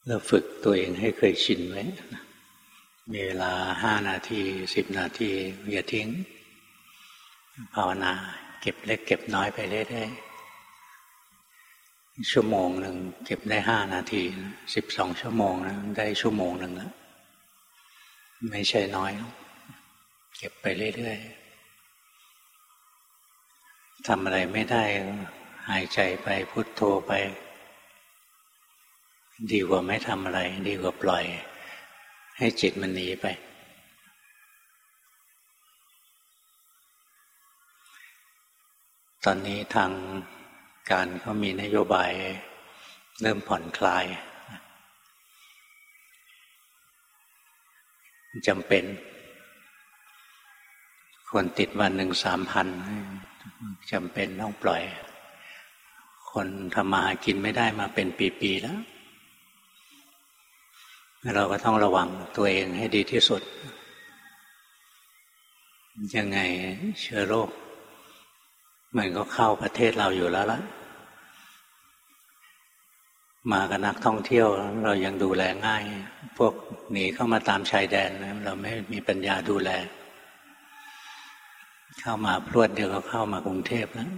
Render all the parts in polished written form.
เราฝึกตัวเองให้เคยชินไว้มีเวลา5 นาที10 นาทีอย่าทิ้งภาวนาเก็บเล็กเก็บน้อยไปเรื่อยๆชั่วโมงหนึ่งเก็บได้5 นาที12 ชั่วโมงนะได้ชั่วโมงหนึ่งแล้วไม่ใช่น้อยเก็บไปเรื่อยๆทำอะไรไม่ได้หายใจไปพุทโธไปดีกว่าไม่ทำอะไรดีกว่าปล่อยให้จิตมันหนีไปตอนนี้ทางการเขามีนโยบายเริ่มผ่อนคลายจำเป็นคนติดวันหนึ่ง 3,000จำเป็นต้องปล่อยคนทำมาหากินไม่ได้มาเป็นปีๆแล้วเราก็ต้องระวังตัวเองให้ดีที่สุดยังไงเชื้อโรคมันก็เข้าประเทศเราอยู่แล้วล่ะมากับนักท่องเที่ยวเรายังดูแลง่ายพวกหนีเข้ามาตามชายแดนเราไม่มีปัญญาดูแลเข้ามาพรวดเดียวก็เข้ามากรุงเทพแล้ว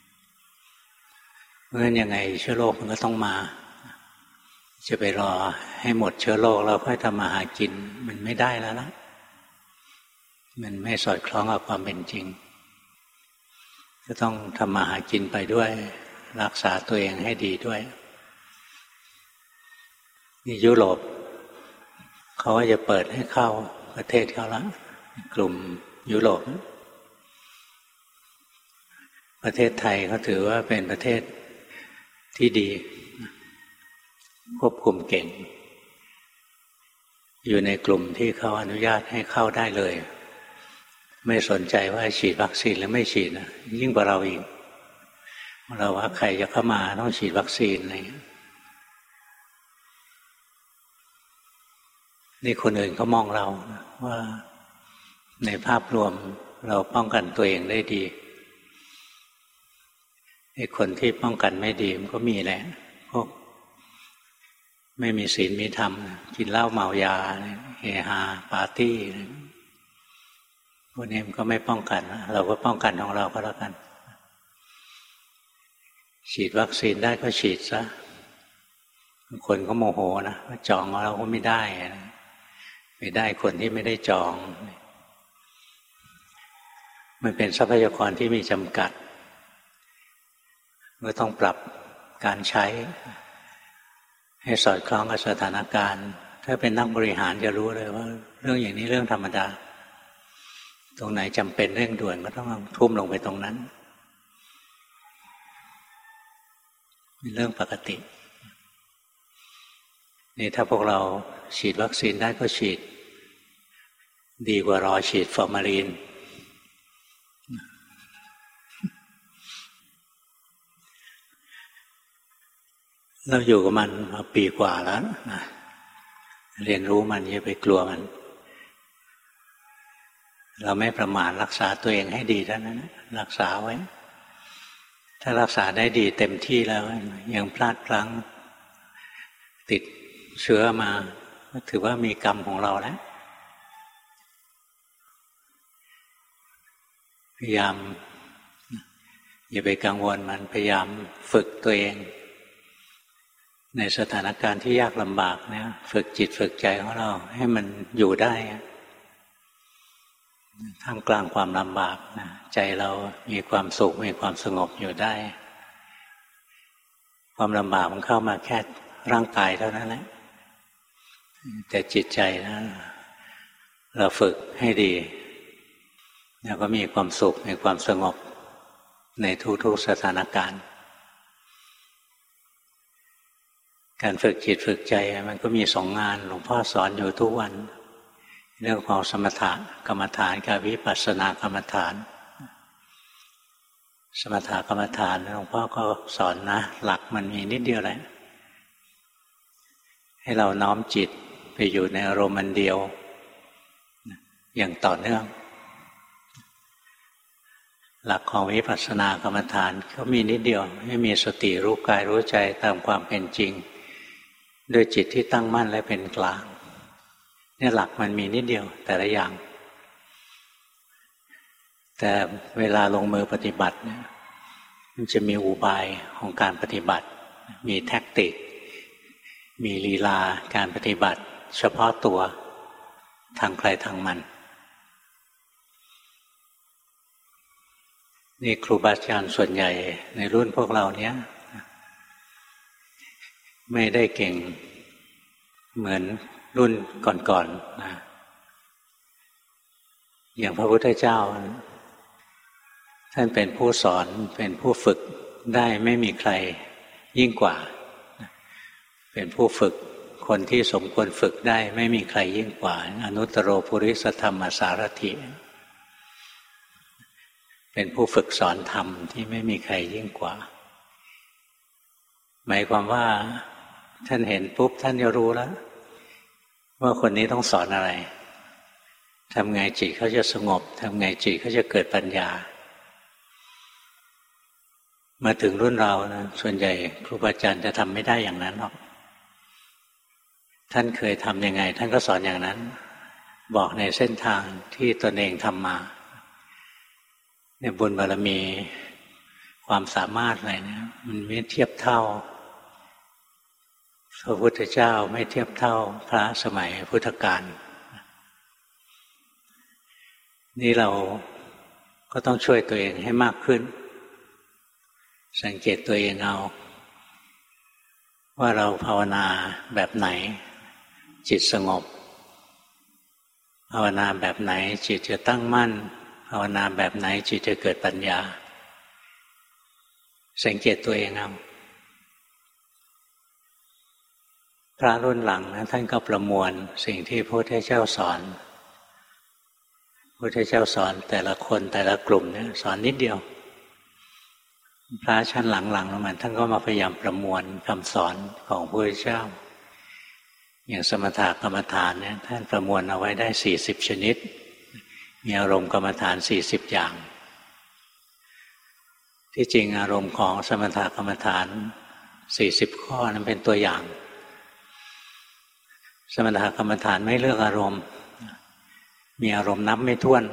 เพราะฉะนั้นยังไงเชื้อโรคมันก็ต้องมาจะไปรอให้หมดเชื้อโรคเราค่อยทำมาหากินมันไม่ได้แล้วนะมันไม่สอดคล้องกับความเป็นจริงก็ต้องทำมาหากินไปด้วยรักษาตัวเองให้ดีด้วยนี่ยุโรปเขาก็จะเปิดให้เข้าประเทศเขาละกลุ่มยุโรปประเทศไทยเขาถือว่าเป็นประเทศที่ดีควบคุมเก่งอยู่ในกลุ่มที่เขาอนุญาตให้เข้าได้เลยไม่สนใจว่าฉีดวัคซีนหรือไม่ฉีดนะยิ่งกว่าเราอีกเราว่าใครจะเข้ามาต้องฉีดวัคซีนอะไรนี่คนอื่นเขามองเราว่าในภาพรวมเราป้องกันตัวเองได้ดีไอ้คนที่ป้องกันไม่ดีมันก็มีแหละพวกไม่มีศีลมีธรรมกินเหล้าเมายาเฮฮาปาร์ตี้พวกนี้มันก็ไม่ป้องกันเราก็ป้องกันของเราก็แล้วกันฉีดวัคซีนได้ก็ฉีดซะบางคนก็โมโหนะว่าจองเราก็ไม่ได้ไม่ได้คนที่ไม่ได้จองมันเป็นทรัพยากรที่มีจำกัดก็ต้องปรับการใช้ให้สอดคล้องกับสถานการณ์ถ้าเป็นนักบริหารจะรู้เลยว่าเรื่องอย่างนี้เรื่องธรรมดาตรงไหนจำเป็นเร่งด่วนก็ต้องทุ่มลงไปตรงนั้นเป็นเรื่องปกตินี่ถ้าพวกเราฉีดวัคซีนได้ก็ฉีดดีกว่ารอฉีดฟอร์มาลีนเราอยู่กับมันมาปีกว่าแล้วนะเรียนรู้มันอย่าไปกลัวมันเราไม่ประมาทรักษาตัวเองให้ดีเท่านั้นรักษาไว้ถ้ารักษาได้ดีเต็มที่แล้วยังพลาดพลั้งติดเชื้อมาก็ถือว่ามีกรรมของเราแล้วพยายามอย่าไปกังวลมันพยายามฝึกตัวเองในสถานการณ์ที่ยากลำบากเนี่ยฝึกจิตฝึกใจของเราให้มันอยู่ได้ท่ามกลางความลำบากนะใจเรามีความสุขมีความสงบอยู่ได้ความลำบากมันเข้ามาแค่ร่างกายเท่านั้นแหละแต่จิตใจนะเราฝึกให้ดีแล้วก็มีความสุขมีความสงบในทุกๆสถานการณ์การฝึกจิตฝึกใจมันก็มี2 งานหลวงพ่อสอนอยู่ทุกวันเรื่องของสมถะกรรมฐานกับวิปัสสนากรรมฐานสมถะกรรมฐานหลวงพ่อก็สอนนะหลักมันมีนิดเดียวแหละให้เราน้อมจิตไปอยู่ในอารมณ์อันเดียวอย่างต่อเนื่องหลักของวิปัสสนากรรมฐานก็มีนิดเดียวให้มีสติรู้กายรู้ใจตามความเป็นจริงด้วยจิตที่ตั้งมั่นและเป็นกลางเนี่ยหลักมันมีนิดเดียวแต่ละอย่างแต่เวลาลงมือปฏิบัติเนี่ยมันจะมีอุบายของการปฏิบัติมีแทคติกมีลีลาการปฏิบัติเฉพาะตัวทางใครทางมันนี่ครูบาอาจารย์ส่วนใหญ่ในรุ่นพวกเราเนี้ยไม่ได้เก่งเหมือนรุ่นก่อนๆนะอย่างพระพุทธเจ้าท่านเป็นผู้สอนเป็นผู้ฝึกได้ไม่มีใครยิ่งกว่าเป็นผู้ฝึกคนที่สมควรฝึกได้ไม่มีใครยิ่งกว่าอนุตตรปุริสธรรมสารถิเป็นผู้ฝึกสอนธรรมที่ไม่มีใครยิ่งกว่าหมายความว่าท่านเห็นปุ๊บท่านจะรู้แล้วว่าคนนี้ต้องสอนอะไรทำไงจิตเขาจะสงบทำไงจิตเขาจะเกิดปัญญามาถึงรุ่นเรานะส่วนใหญ่ครูบาอาจารย์จะทำไม่ได้อย่างนั้นหรอกท่านเคยทำยังไงท่านก็สอนอย่างนั้นบอกในเส้นทางที่ตนเองทำมาเนี่ยบุญบารมีความสามารถอะไรเนี่ยมันไม่เทียบเท่าพระพุทธเจ้าไม่เทียบเท่าพระสมัยพุทธกาลนี่เราก็ต้องช่วยตัวเองให้มากขึ้นสังเกตตัวเองเอาว่าเราภาวนาแบบไหนจิตสงบภาวนาแบบไหนจิตจะตั้งมั่นภาวนาแบบไหนจิตจะเกิดปัญญาสังเกตตัวเองเอาพระรุ่นหลังนะท่านก็ประมวลสิ่งที่พระพุทธเจ้าสอนพระพุทธเจ้าสอนแต่ละคนแต่ละกลุ่มเนี่ยสอนนิดเดียวพระชั้นหลังๆแล้วมันท่านก็มาพยายามประมวลคำสอนของพระพุทธเจ้าอย่างสมถกรรมฐานเนี่ยท่านประมวลเอาไว้ได้40ชนิดมีอารมณ์กรรมฐาน40อย่างที่จริงอารมณ์ของสมถกรรมฐาน40ข้อนั้นเป็นตัวอย่างสมถกรรมฐานไม่เลือกอารมณ์มีอารมณ์นับไม่ถ้วน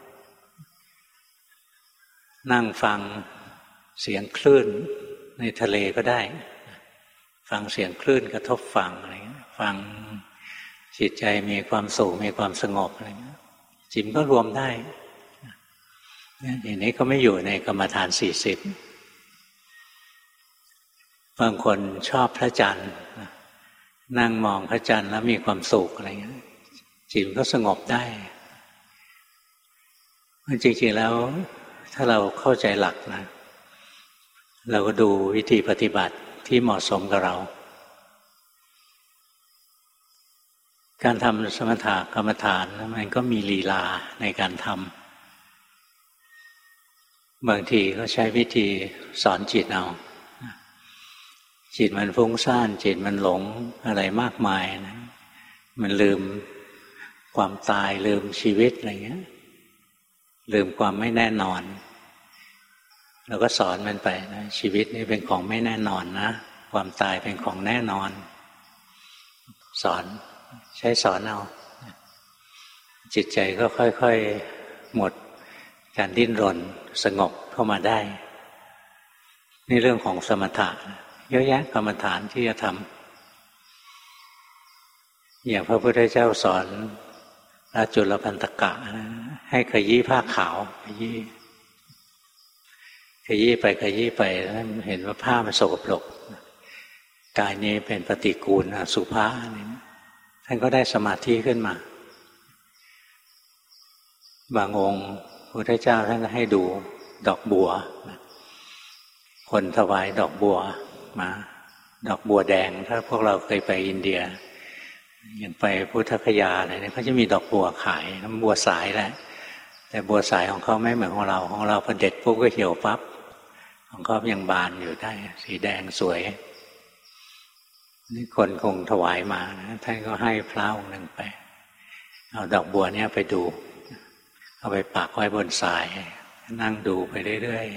นั่งฟังเสียงคลื่นในทะเลก็ได้ฟังเสียงคลื่นกระทบฝั่งอะไรเงี้ยฟังจิตใจมีความสุขมีความสงบอะไรเงี้ยจิตก็รวมได้อย่างนี้ก็ไม่อยู่ในกรรมฐาน40บางคนชอบพระจันทร์นั่งมองพระจันทร์แล้วมีความสุขอะไรเงี้ยจิตก็สงบได้จริงๆแล้วถ้าเราเข้าใจหลักนะเราก็ดูวิธีปฏิบัติที่เหมาะสมกับเราการทำสมถกรรมฐานมันก็มีลีลาในการทำบางทีก็ใช้วิธีสอนจิตเอาจิตมันฟุ้งซ่านจิตมันหลงอะไรมากมายนะมันลืมความตายลืมชีวิตอะไรเงี้ยลืมความไม่แน่นอนเราก็สอนมันไปนะชีวิตนี่เป็นของไม่แน่นอนนะความตายเป็นของแน่นอนสอนใช้สอนเอาจิตใจก็ค่อยๆหมดการดิ้นรนสงบเข้ามาได้นี่เรื่องของสมถะเยอะแยะกรรมฐานที่จะทำอย่างพระพุทธเจ้าสอนพระจุลพันธกะให้ขยี้ผ้าขาวขยี้ไปขยี้ไปแล้วเห็นว่าผ้ามันสกปรกกายนี้เป็นปฏิกูลอสุภะท่านก็ได้สมาธิขึ้นมาบางองค์พระพุทธเจ้าท่านก็ให้ดูดอกบัวคนถวายดอกบัวมาดอกบัวแดงถ้าพวกเราเคยไปอินเดียอย่างไปพุทธคยาอะไรเนี่ยเขาจะมีดอกบัวขายน้ำบัวสายแหละแต่บัวสายของเขาไม่เหมือนของเราพอเด็ดปุ๊บก็เหี่ยวปั๊บของเขายังบานอยู่ได้สีแดงสวยนี่คนคงถวายมานะท่านก็ให้พระองค์หนึ่งไปเอาดอกบัวเนี่ยไปดูเอาไปปักไว้บนทรายนั่งดูไปเรื่อย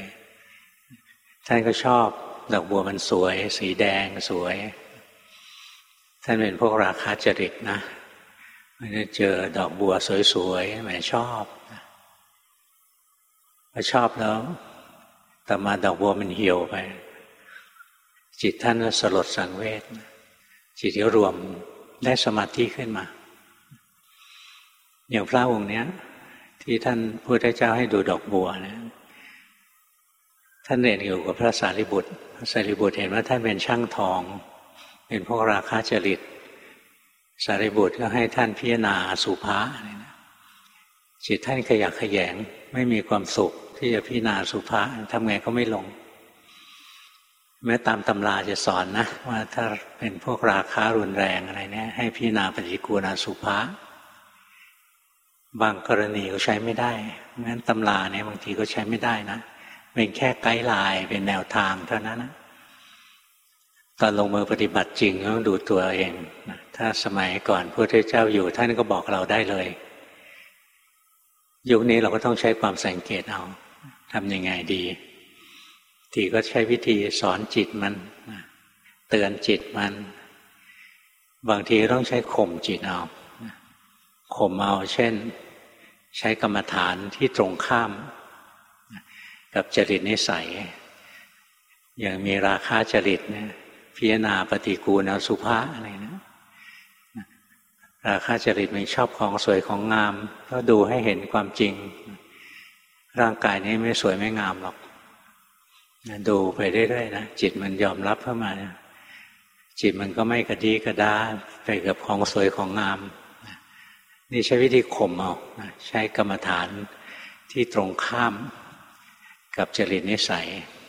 ๆท่านก็ชอบดอกบัวมันสวยสีแดงสวยท่านเป็นพวกราคะจริตนะมันจะเจอดอกบัวสวยๆแหมชอบพอชอบแล้วต่อมาดอกบัวมันเหี่ยวไปจิตท่านก็สลดสังเวชจิตก็รวมได้สมาธิขึ้นมาอย่างพระองค์เนี้ยที่ท่านพุทธเจ้าให้ดูดอกบัวนะท่านเรียนอยู่กับพระสารีบุตรพระสารีบุตรเห็นว่าท่านเป็นช่างทองเป็นพวกราคะจริตสารีบุตรก็ให้ท่านพิจารณาอสุภะจิตท่านขยักขยงไม่มีความสุขที่จะพิจารณาอสุภะทำไงก็ไม่ลงแม้ตามตำราจะสอนนะว่าถ้าเป็นพวกราคะรุนแรงอะไรเนี่ยให้พิจารณาปฏิกูลอสุภะบางกรณีก็ใช้ไม่ได้งั้นตำราเนี่ยบางทีก็ใช้ไม่ได้นะเป็นแค่ไกด์ไลน์เป็นแนวทางเท่านั้นนะตอนลงมือปฏิบัติจริงต้องดูตัวเองนะถ้าสมัยก่อนพระพุทธเจ้าอยู่ท่านก็บอกเราได้เลยยุคนี้เราก็ต้องใช้ความสังเกตเอาทำยังไงดีทีก็ใช้วิธีสอนจิตมันเตือนจิตมันบางทีต้องใช้ข่มจิตเอาข่มเอาเช่นใช้กรรมฐานที่ตรงข้ามกับจริตนิสัยอย่างมีราคะจริตเนี่ยพิจารณาปฏิกูลอสุภะอะไรนะราคะจริตมันชอบของสวยของงามก็ดูให้เห็นความจริงร่างกายนี้ไม่สวยไม่งามหรอกดูไปเรื่อยๆนะจิตมันยอมรับเข้ามาจิตมันก็ไม่กระดี้กระด้าไปกับของสวยของงามนี่ใช้วิธีข่มเอาใช้กรรมฐานที่ตรงข้ามกับจริตนิสัย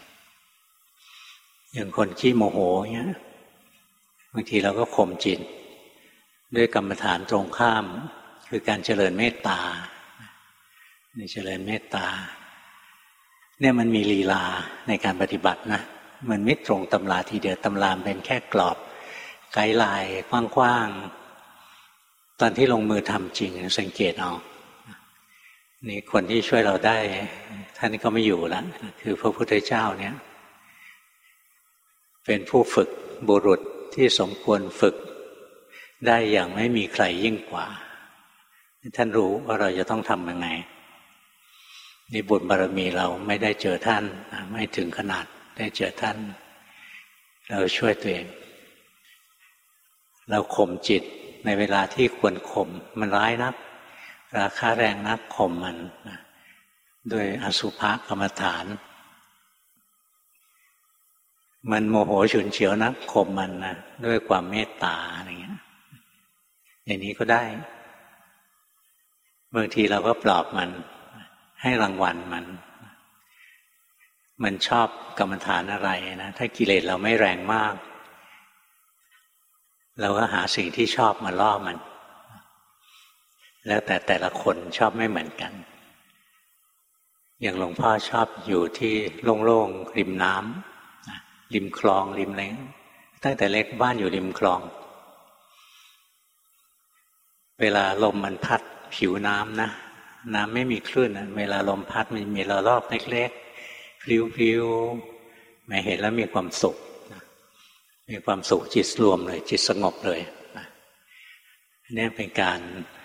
อย่างคนขี้โมโหเงี้ยบางทีเราก็ข่มจิตด้วยกรรมฐานตรงข้ามคือการเจริญเมตตานี่เจริญเมตตาเนี่ยมันมีลีลาในการปฏิบัตินะมันไม่ตรงตำราทีเดียวตำราเป็นแค่กรอบไกด์ไลน์กว้างๆตอนที่ลงมือทำจริงสังเกตเอานี่คนที่ช่วยเราได้ท่านก็ไม่อยู่แล้วคือพระพุทธเจ้าเนี่ยเป็นผู้ฝึกบุรุษที่สมควรฝึกได้อย่างไม่มีใครยิ่งกว่าท่านรู้ว่าเราจะต้องทำยังไงนี่บุญบารมีเราไม่ได้เจอท่านไม่ถึงขนาดได้เจอท่านเราช่วยตัวเองเราข่มจิตในเวลาที่ควรข่มมันร้ายนักราคะแรงนักข่มมันด้วยอสุภกรรมฐานมันโมโหฉุนเฉียวนักข่มมันนะด้วยความเมตตาอะไรเงี้ยอย่างนี้ก็ได้บางทีเราก็ปลอบมันให้รางวัลมันชอบกรรมฐานอะไรนะถ้ากิเลสเราไม่แรงมากเราก็หาสิ่งที่ชอบมาล่อมันแล้วแต่ละคนชอบไม่เหมือนกันอย่างหลวงพ่อชอบอยู่ที่โล่งๆริมน้ำริมคลองริมอะไรตั้งแต่เล็กบ้านอยู่ริมคลองเวลาลมมันพัดผิวน้ำนะน้ำไม่มีคลื่นเวลาลมพัดมันมีระลอกเล็กๆพลิ้วๆไม่เห็นแล้วมีความสุขมีความสุขจิตรวมเลยจิตสงบเลยนี่เป็นการ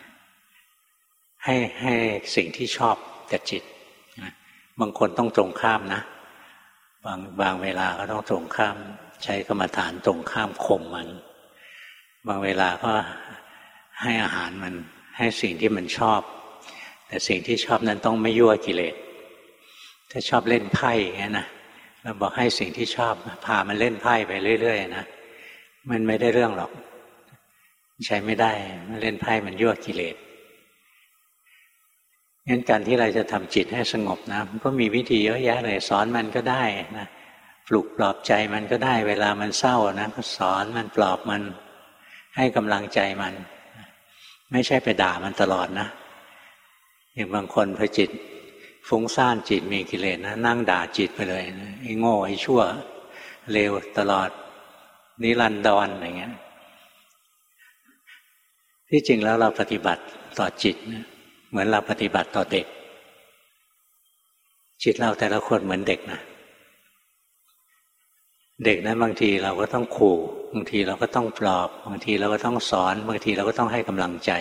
ให้สิ่งที่ชอบกับจิตบางคนต้องตรงข้ามนะบางเวลาก็ต้องตรงข้ามใช้กรรมฐานตรงข้ามข่มมันบางเวลาก็ให้อาหารมันให้สิ่งที่มันชอบแต่สิ่งที่ชอบนั้นต้องไม่ยั่วกิเลสถ้าชอบเล่นไพ่อย่างนี้นะเราบอกให้สิ่งที่ชอบพามันเล่นไพ่ไปเรื่อยๆนะมันไม่ได้เรื่องหรอกใช้ไม่ได้มันเล่นไพ่มันยั่วกิเลสงั้นการที่เราจะทำจิตให้สงบนะมันก็มีวิธีเยอะแยะเลยสอนมันก็ได้นะปลุกปลอบใจมันก็ได้เวลามันเศร้านะก็สอนมันปลอบมันให้กำลังใจมันไม่ใช่ไปด่ามันตลอดนะอย่างบางคนพอจิตฟุ้งซ่านจิตมีกิเลสนะนั่งด่าจิตไปเลยนะไอ้โง่ไอ้ชั่วเลวตลอดนิรันดรอะไรเงี้ยที่จริงแล้วเราปฏิบัติต่อจิตนะเหมือนเราปฏิบัติต่อเด็กจิตเราแต่ละคนเหมือนเด็กนะเด็กนั้นบางทีเราก็ต้องขู่บางทีเราก็ต้องปลอบบางทีเราก็ต้องสอนบางทีเราก็ต้องให้กำลังใจ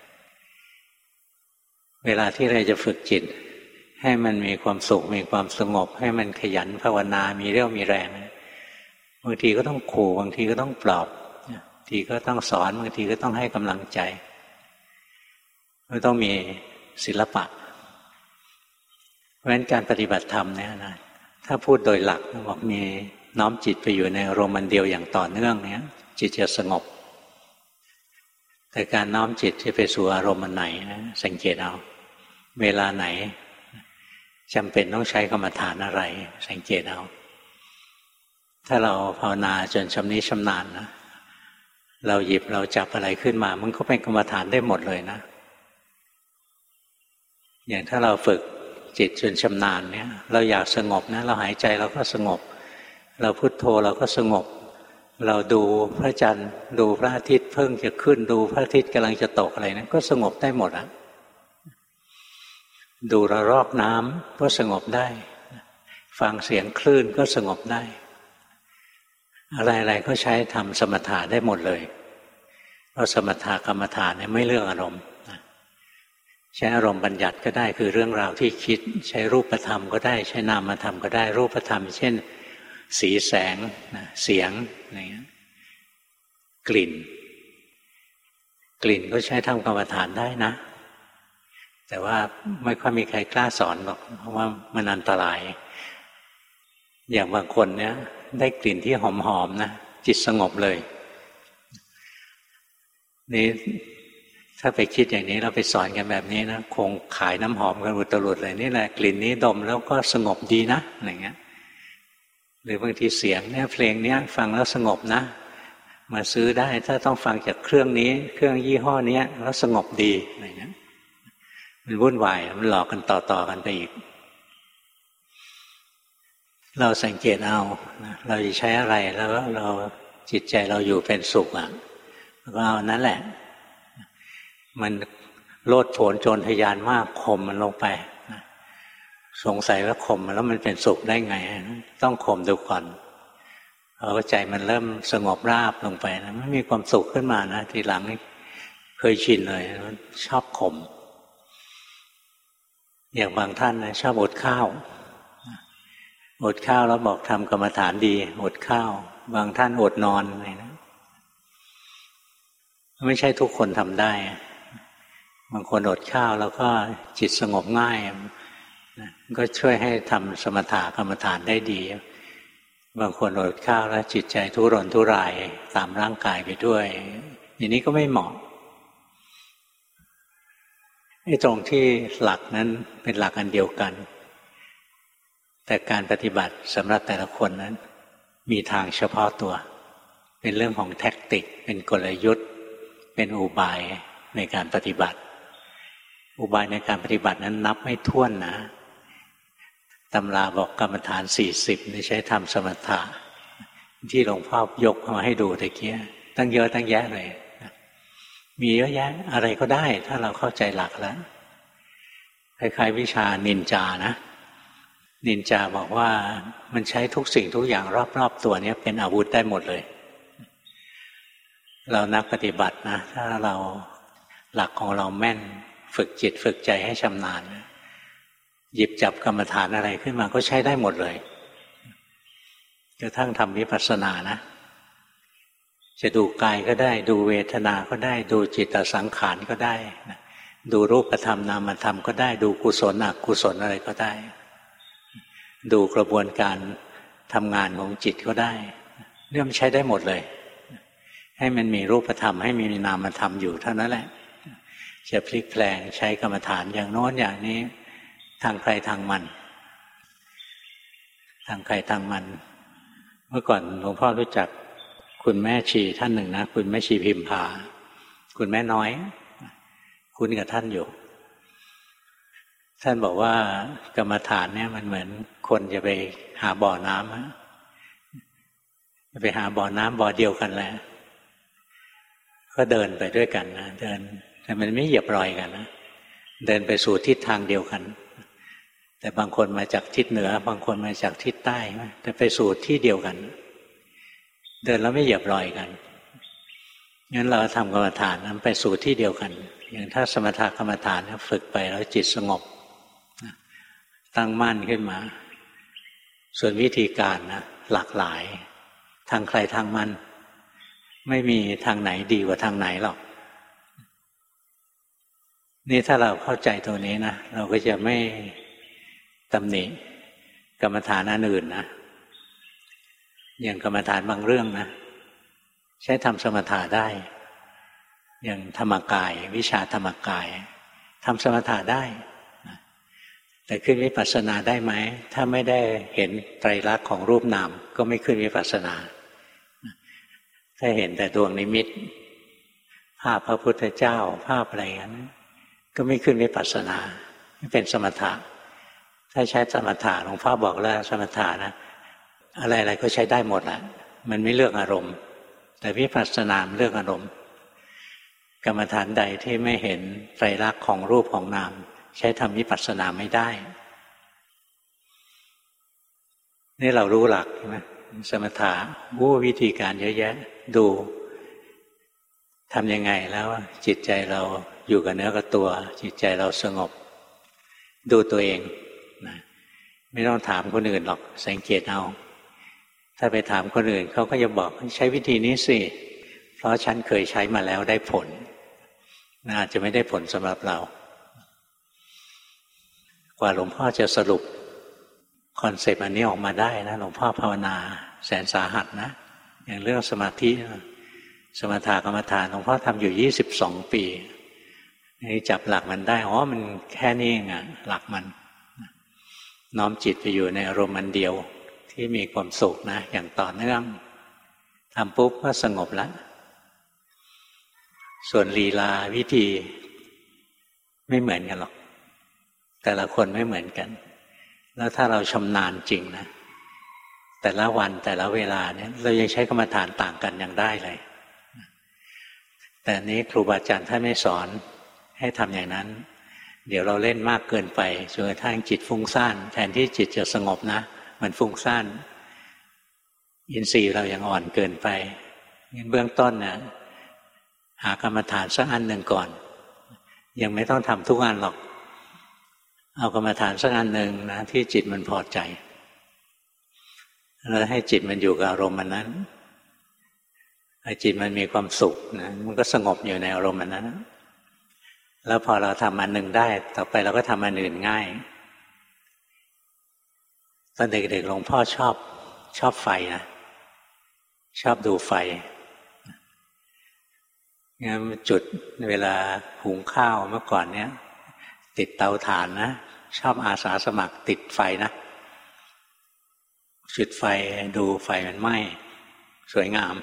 เวลาที่เราจะฝึกจิตให้มันมีความสุขมีความสงบให้มันขยันภาวนามีเรี่ยวมีแรงบางทีก็ต้องขู่บางทีก็ต้องปลอบบางทีก็ต้องสอนบางทีก็ต้องให้กำลังใจก็ต้องมีศิลปะเพราะฉะนั้นการปฏิบัติธรรมเนี่ยนะถ้าพูดโดยหลักบอกมีน้อมจิตไปอยู่ในอารมณ์เดียวอย่างต่อเนื่องเนี่ยจิตจะสงบแต่การน้อมจิตที่ไปสู่อารมณ์ไหนนะสังเกตเอาเวลาไหนจำเป็นต้องใช้กรรมฐานอะไรสังเกตเอาถ้าเราภาวนาจนชำนิชำนาญนะเราหยิบเราจับอะไรขึ้นมามันก็เป็นกรรมฐานได้หมดเลยนะอย่างถ้าเราฝึกจิตจนชำนาญเนี่ยเราอยากสงบนะเราหายใจเราก็สงบเราพุทโธเราก็สงบเราดูพระจันทร์ดูพระอาทิตย์เพิ่งจะขึ้นดูพระอาทิตย์กำลังจะตกอะไรนะก็สงบได้หมดอ่ะดูระลอกน้ำก็สงบได้ฟังเสียงคลื่นก็สงบได้อะไรๆก็ใช้ทำสมถะได้หมดเลยเพราะสมถะกรรมฐานเนี่ยไม่เลือกอารมณ์ใช้อารมณ์บัญญัติก็ได้คือเรื่องราวที่คิดใช้รูปธรรมก็ได้ใช้นามธรรมก็ได้รูปธรรมเช่นสีแสงเสียงอะไรเงี้ยกลิ่นก็ใช้ทำกรรมฐานได้นะแต่ว่าไม่ค่อยมีใครกล้าสอนหรอกเพราะว่ามันอันตรายอย่างบางคนเนี่ยได้กลิ่นที่หอมๆนะจิตสงบเลยนี่ถ้าไปคิดอย่างนี้เราไปสอนกันแบบนี้นะคงขายน้ำหอมกันอุตลุดเลยนี่แหละกลิ่นนี้ดมแล้วก็สงบดีนะอะไรเงี้ยหรือบางทีเสียงเนี่ยเพลงเนี้ยฟังแล้วสงบนะมาซื้อได้ถ้าต้องฟังจากเครื่องนี้เครื่องยี่ห้อนี้แล้วสงบดีอะไรเงี้ยมันวุ่นวายมันหลอกกันต่อกันไปอีกเราสังเกตเอาเราจะใช้อะไรแล้วเราจิตใจเราอยู่เป็นสุขอ่ะก็เอานั่นแหละมันโลดโผนโจรทยานมากข่มมันลงไปสงสัยว่าข่มมันแล้วมันเป็นสุขได้ไงต้องข่มดูก่อนพอใจมันเริ่มสงบราบลงไปนะไม่มีความสุขขึ้นมานะทีหลังนี่เคยชินเลยชอบข่มอย่างบางท่านนะชอบอดข้าวแล้วบอกทำกรรมฐานดีอดข้าวบางท่านอดนอนอะไรนะไม่ใช่ทุกคนทำได้บางคนอดข้าวแล้วก็จิตสงบง่ายก็ช่วยให้ทำสมถะกรรมฐานได้ดีบางคนอดข้าวแล้วจิตใจทุรนทุรายตามร่างกายไปด้วยอย่างนี้ก็ไม่เหมาะไอ้ตรงที่หลักนั้นเป็นหลักอันเดียวกันแต่การปฏิบัติสำหรับแต่ละคนนั้นมีทางเฉพาะตัวเป็นเรื่องของแทคติกเป็นกลยุทธ์เป็นอุบายในการปฏิบัติอุบายในการปฏิบัตินั้นนับไม่ถ้วนนะตำราบอกกรรมฐาน40นี่ใช้ทำสมถะที่หลวงพ่อยกมาให้ดูตะเกียตั้งเยอะตั้งแยะเลยมีเยอะแยะอะไรก็ได้ถ้าเราเข้าใจหลักแล้วคล้ายๆวิชานินจานะนินจาบอกว่ามันใช้ทุกสิ่งทุกอย่างรอบๆตัวนี้เป็นอาวุธได้หมดเลยเรานักปฏิบัตินะถ้าเราหลักของเราแม่นฝึกจิตฝึกใจให้ชำนาญหยิบจับกรรมฐานอะไรขึ้นมาก็ใช้ได้หมดเลยกระทั่งทำวิปัสสนานะจะดูกายก็ได้ดูเวทนาก็ได้ดูจิตสังขารก็ได้ดูรูปธรรมนามธรรมก็ได้ดูกุศลอกุศลอะไรก็ได้ดูกระบวนการทำงานของจิตก็ได้เรื่องมันใช้ได้หมดเลยให้มันมีรูปธรรมให้มีนามธรรมอยู่เท่านั้นแหละจะพลิกแปลงใช้กรรมฐานอย่างโน้นอย่างนี้ทางใครทางมันทางใครทางมันเมื่อก่อนหลวงพ่อรู้จักคุณแม่ชีท่านหนึ่งนะคุณแม่ชีพิมพาคุณแม่น้อยคุ้นกับท่านอยู่ท่านบอกว่ากรรมฐานเนี่ยมันเหมือนคนจะไปหาบ่อน้ำไปหาบ่อน้ำบ่อเดียวกันแหละก็เดินไปด้วยกันนะเดินแต่มันไม่เหยียบรอยกันนะเดินไปสู่ทิศทางเดียวกันแต่บางคนมาจากทิศเหนือบางคนมาจากทิศใต้แต่ไปสู่ที่เดียวกันเดินแล้วไม่เหยียบรอยกันงั้นเราทำกรรมฐานนั้นไปสู่ที่เดียวกันอย่างถ้าสมถกรรมฐานฝึกไปแล้วจิตสงบตั้งมั่นขึ้นมาส่วนวิธีการนะหลากหลายทางใครทางมันไม่มีทางไหนดีกว่าทางไหนหรอกนี่ถ้าเราเข้าใจตัวนี้นะเราก็จะไม่ตำหนิกรรมฐานอันอื่นนะอย่างกรรมฐานบางเรื่องนะใช้ทำสมถะได้อย่างธรรมกายวิชาธรรมกายทำสมถะได้แต่ขึ้นวิปัสสนาได้ไหมถ้าไม่ได้เห็นไตรลักษณ์ของรูปนามก็ไม่ขึ้นวิปัสสนาถ้าเห็นแต่ดวงนิมิตภาพพระพุทธเจ้าภาพอะไรอย่างนั้นก็ไม่ขึ้นวิปัสสนาไม่เป็นสมถะถ้าใช้สมถะหลวงพ่อบอกแล้วสมถะนะอะไรๆก็ใช้ได้หมดแหละมันไม่เลือกอารมณ์แต่วิปัสสนาเลือกอารมณ์กรรมฐานใดที่ไม่เห็นไตรลักษณ์ของรูปของนามใช้ทำวิปัสสนาไม่ได้นี่เรารู้หลักใช่ไหมสมถะวิธีการเยอะแยะดูทำยังไงแล้วจิตใจเราอยู่กับเนื้อกับตัวจิตใจเราสงบดูตัวเองนะไม่ต้องถามคนอื่นหรอกสังเกตเอาถ้าไปถามคนอื่นเขาก็จะบอกใช้วิธีนี้สิเพราะฉันเคยใช้มาแล้วได้ผลอาจจะไม่ได้ผลสำหรับเรากว่าหลวงพ่อจะสรุปคอนเซปต์อันนี้ออกมาได้นะหลวงพ่อภาวนาแสนสาหัสนะอย่างเรื่องสมาธิสมถกรรมฐานหลวงพ่อทำอยู่22 ปีนี่จับหลักมันได้มันแค่นี้เองอะหลักมันน้อมจิตไปอยู่ในอารมณ์อันเดียวที่มีความสุขนะอย่างต่อเนื่องทำปุ๊บก็สงบแล้วส่วนลีลาวิธีไม่เหมือนกันหรอกแต่ละคนไม่เหมือนกันแล้วถ้าเราชำนาญจริงนะแต่ละวันแต่ละเวลาเนี่ยเรายังใช้กรรมฐานต่างกันยังได้เลยแต่นี้ครูบาอาจารย์ท่านไม่สอนให้ทำอย่างนั้นเดี๋ยวเราเล่นมากเกินไปจนกระทั่งจิตฟุ้งซ่านแทนที่จิตจะสงบนะมันฟุ้งซ่านอินทรีย์เรายังอ่อนเกินไปงั้นเบื้องต้นนะหากรรมฐานสักอันหนึ่งก่อนยังไม่ต้องทำทุกอันหรอกเอากรรมฐานสักอันหนึ่งนะที่จิตมันพอใจแล้วให้จิตมันอยู่กับอารมณ์มันนั้นให้จิตมันมีความสุขนะมันก็สงบอยู่ในอารมณ์มันนั้นแล้วพอเราทำอันหนึ่งได้ต่อไปเราก็ทำอันอื่นง่ายตอนเด็กๆหลวงพ่อชอบไฟนะชอบดูไฟงั้นจุดเวลาหุงข้าวเมื่อก่อนเนี้ยติดเตาถ่านนะชอบอาสาสมัครติดไฟนะจุดไฟดูไฟมันไหม้สวยงาม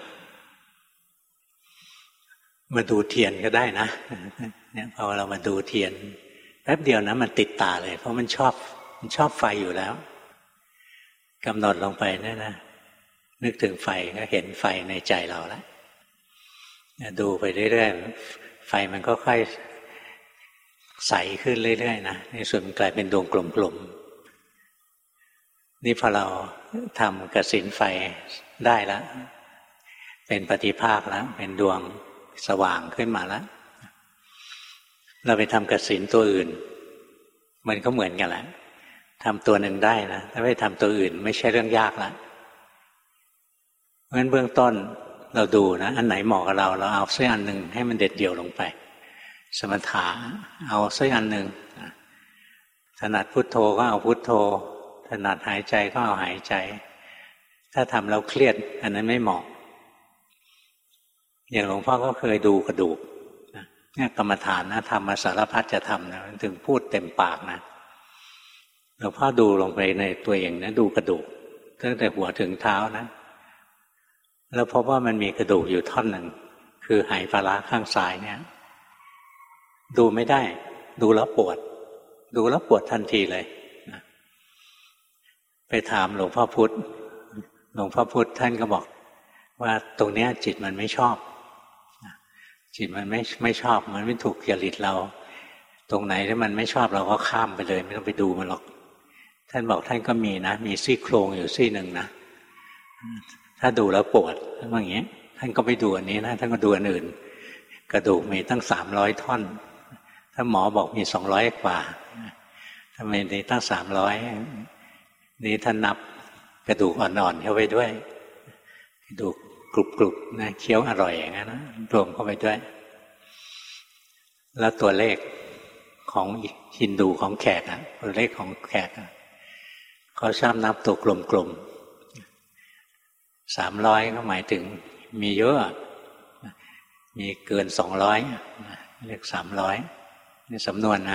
มาดูเทียนก็ได้นะเนี่ยพอเรามาดูเทียนแป๊บเดียวนะมันติดตาเลยเพราะมันชอบไฟอยู่แล้วกำหนดลงไปเนี่ยนะนึกถึงไฟก็เห็นไฟในใจเราแล้วดูไปเรื่อยๆไฟมันก็ค่อยใสขึ้นเรื่อยๆนะในส่วนมันกลายเป็นดวงกลมๆนี่พอเราทำกสิณไฟได้แล้วเป็นปฏิภาคแล้วเป็นดวงสว่างขึ้นมาแล้วเราไปทำกสิณตัวอื่นมันก็เหมือนกันแหละทำตัวหนึ่งได้นะถ้าไปทำตัวอื่นไม่ใช่เรื่องยากแล้วเพราะฉะนั้นเบื้องต้นเราดูนะอันไหนเหมาะกับเราเอาสักอันหนึ่งให้มันเด็ดเดี่ยวลงไปสมถะเอาสักอันหนึ่งถนัดพุทโธก็เอาพุทโธถนัดหายใจก็เอาหายใจถ้าทำแล้วเครียดอันนั้นไม่เหมาะอย่างหลวงพ่อก็เคยดูกระดูกเนี่ยกรรมฐานนะทำมาสารพัดจะทำนะถึงพูดเต็มปากนะหลวงพ่อดูลงไปในตัวเองนะดูกระดูกตั้งแต่หัวถึงเท้านะแล้วพบว่ามันมีกระดูกอยู่ท่อนหนึ่งคือไหปลาร้าข้างซ้ายเนี่ยดูไม่ได้ดูแล้วปวดทันทีเลยนะไปถามหลวงพ่อพุธท่านก็บอกว่าตรงเนี้ยจิตมันไม่ชอบจิตมันไม่ชอบมันไม่ถูกจริตเราตรงไหนที่มันไม่ชอบเราก็ข้ามไปเลยไม่ต้องไปดูมันหรอกท่านบอกท่านก็มีนะมีซี่โครงอยู่ซี่หนึ่งนะถ้าดูแล้วปวดท่านว่าอย่างนี้ท่านก็ไปดูอันนี้นะท่านก็ดูอันอื่นกระดูกมีตั้ง300 ท่อนถ้าหมอบอกมี200 กว่าทำไมในตั้ง300นี้ท่านนับกระดูกอ่อนๆเข้าไปด้วยกระดูกกรุบๆนะเคี้ยวอร่อยอย่างนั้นนะรวมเข้าไปด้วยแล้วตัวเลขของฮินดูของแขกตัวเลขของแขกเขาชอบนับตัวกลมๆ300ก็หมายถึงมีเยอะมีเกิน200เรียก300นี่สำนวนนะ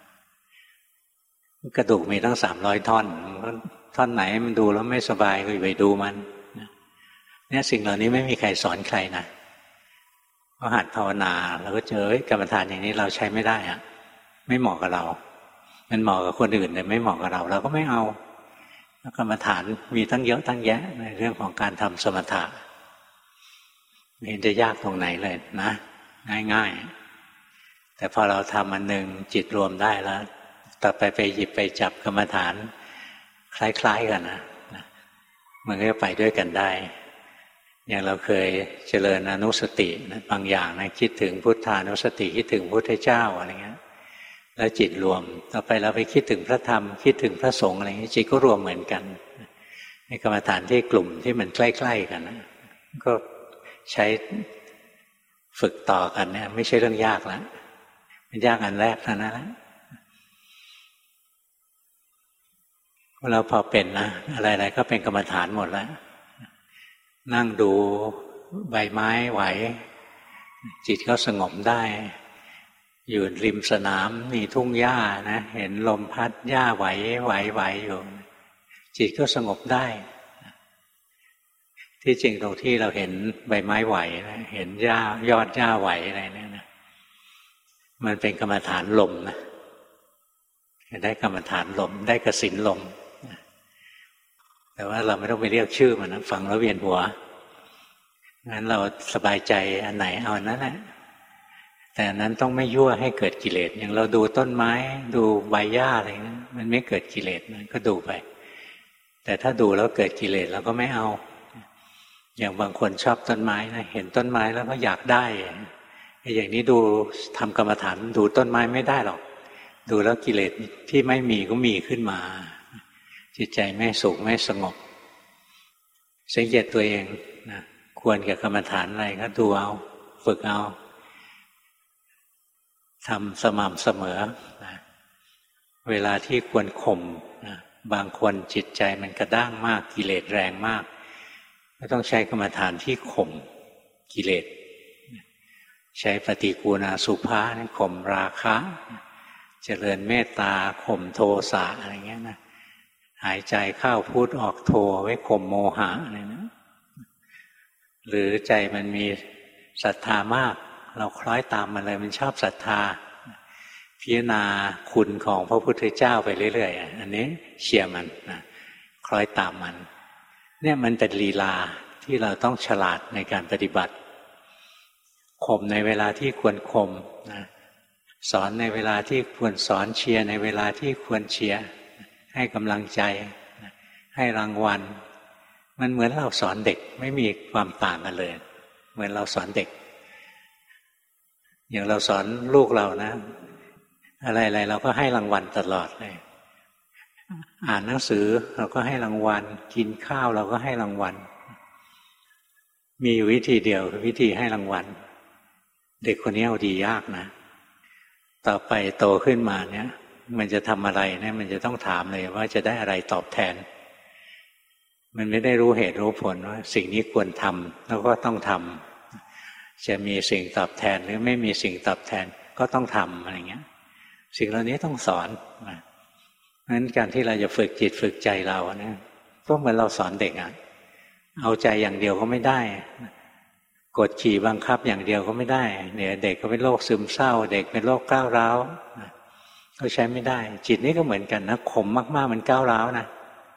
กระดูกมีตั้ง300 ท่อนท่อนไหนมันดูแล้วไม่สบายก็ไปดูมันเนี่ยสิ่งเหล่านี้ไม่มีใครสอนใครนะพอหัดภาวนาเราก็เจอกรรมฐานอย่างนี้เราใช้ไม่ได้อะไม่เหมาะกับเรามันเหมาะกับคนอื่นแต่ไม่เหมาะกับเราเราก็ไม่เอากรรมฐานมีตั้งเยอะตั้งแยะในเรื่องของการทำสมถะไม่เห็นจะยากตรงไหนเลยนะง่ายๆแต่พอเราทำอันหนึ่งจิตรวมได้แล้วต่อไปหยิบไปจับกรรมฐานคล้ายๆกันนะมันก็ไปด้วยกันได้อย่างเราเคยเจริญอนุสตินะบางอย่างนะคิดถึงพุทธานุสติคิดถึงพุทธเจ้าอะไรเงี้ยแล้วจิตรวมต่อไปเราไปคิดถึงพระธรรมคิดถึงพระสงฆ์อะไรเงี้ยจิตก็รวมเหมือนกันในกรรมฐานที่กลุ่มที่มันใกล้ๆกันนะก็ใช้ฝึกต่อกันเนี่ยไม่ใช่เรื่องยากแล้วมันยากอันแรกเท่านั้นแหละเราพอเป็นนะอะไรๆก็เป็นกรรมฐานหมดแล้วนั่งดูใบไม้ไหวจิตก็สงบได้อยู่ริมสนามมีทุ่งหญ้านะเห็นลมพัดหญ้าไหวอยู่จิตก็สงบได้ที่จริงตรงที่เราเห็นใบไม้ไหวนะเห็นหญ้ายอดหญ้าไหวอะไรเนี่ยนะมันเป็นกรรมฐานลมนะได้กรรมฐานลมได้กสิณลมแต่ว่าเราไม่ต้องไปเรียกชื่อมันนะฟังแล้วเวียนหัวงั้นเราสบายใจอันไหนเอาอันนั้นแหละแต่อันนั้นต้องไม่ยั่วให้เกิดกิเลสอย่างเราดูต้นไม้ดูใบหญ้าอะไรนะมันไม่เกิดกิเลสนะก็ดูไปแต่ถ้าดูแล้วเกิดกิเลสเราก็ไม่เอาอย่างบางคนชอบต้นไม้นะเห็นต้นไม้แล้วก็อยากได้อย่างนี้ดูทำกรรมฐานดูต้นไม้ไม่ได้หรอกดูแล้วกิเลสที่ไม่มีก็มีขึ้นมาจิตใจไม่สุขไม่สงบสังเกตตัวเองนะควรกับกรรมฐานอะไรก็ดูเอาฝึกเอาทำสม่ำเสมอนะเวลาที่ควรข่มนะบางคนจิตใจมันกระด้างมากกิเลสแรงมากก็ต้องใช้กรรมฐานที่ข่มกิเลสใช้ปฏิกูณาสุภาข่มราคะเจริญเมตตาข่มโทสะอะไรเงี้ยนะหายใจเข้าพุทออกโทไว้ข่มโมหะอะไรนะหรือใจมันมีศรัทธามากเราคล้อยตามมันเลยมันชอบศรัทธาพิจารณาคุณของพระพุทธเจ้าไปเรื่อยๆอันนี้เชียร์มันนะคล้อยตามมันเนี่ยมันเป็นลีลาที่เราต้องฉลาดในการปฏิบัติข่มในเวลาที่ควรข่มนะสอนในเวลาที่ควรสอนเชียร์ในเวลาที่ควรเชียร์ให้กำลังใจให้รางวัลมันเหมือนเราสอนเด็กไม่มีความต่างกันเลยเหมือนเราสอนเด็กอย่างเราสอนลูกเรานะอะไรๆเราก็ให้รางวัลตลอดเลยอ่านหนังสือเราก็ให้รางวัลกินข้าวเราก็ให้รางวัลมีอยู่วิธีเดียวคือวิธีให้รางวัลเด็กคนนี้เอาดียากนะต่อไปโตขึ้นมาเนี่ยมันจะทำอะไรเนี่ยมันจะต้องถามเลยว่าจะได้อะไรตอบแทนมันไม่ได้รู้เหตุรู้ผลว่าสิ่งนี้ควรทำแล้วก็ต้องทำจะมีสิ่งตอบแทนหรือไม่มีสิ่งตอบแทนก็ต้องทำอะไรเงี้ยสิ่งเหล่านี้ต้องสอนงั้นการที่เราจะฝึกจิตฝึกใจเราเนี่ยก็เหมือนเราสอนเด็กเอาใจอย่างเดียวก็ไม่ได้กดขี่บังคับอย่างเดียวก็ไม่ได้เนี่ยเด็กก็เป็นโรคซึมเศร้าเด็กเป็นโรคก้าวร้าวก็ใช้ไม่ได้จิตนี้ก็เหมือนกันนะข่มมากๆมันก้าวร้าวนะ